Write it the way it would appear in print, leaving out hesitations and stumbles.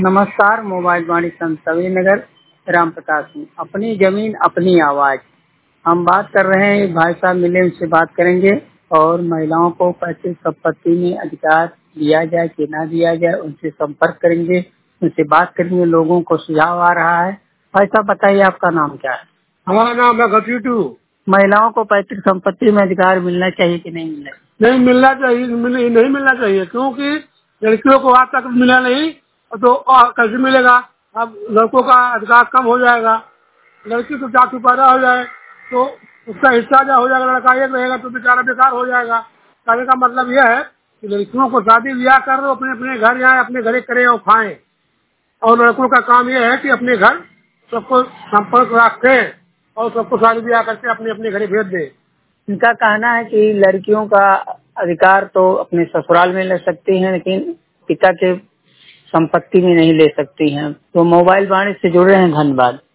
नमस्कार। मोबाइल वाणी संत नगर राम प्रकाश सिंह। अपनी जमीन अपनी आवाज। हम बात कर रहे हैं, भाई साहब मिले, उनसे बात करेंगे और महिलाओं को पैतृक संपत्ति में अधिकार दिया जाए कि ना दिया जाए, उनसे संपर्क करेंगे, उनसे बात करेंगे। लोगों को सुझाव आ रहा है। भाई साहब बताइए, आपका नाम क्या है? हमारा नाम है घसीटू। महिलाओं को पैतृक संपत्ति में अधिकार मिलना चाहिए कि नहीं मिलना चाहिए? नहीं मिलना चाहिए, नहीं मिलना चाहिए, क्योंकि लड़कियों को आज तक मिला नहीं तो कैसे मिलेगा। अब लड़कों का अधिकार कम हो जाएगा। लड़की को जाति पैदा हो जाए तो उसका हिस्सा जो हो जाएगा, लड़का एक रहेगा तो बेचारा बेकार हो जाएगा। कहने का मतलब यह है कि लड़कियों को शादी ब्याह कर दो, अपने अपने घर जाए, अपने घरे करें और खाएं। और लड़कों का काम यह है कि अपने घर सबको संपर्क रखें और सबको शादी ब्याह करके अपने अपने घरे भेज दें। इनका कहना है कि लड़कियों का अधिकार तो अपने ससुराल में ले सकती हैं, लेकिन पिता के संपत्ति में नहीं ले सकती हैं। तो मोबाइल वाणी से जुड़ रहे हैं, धन्यवाद।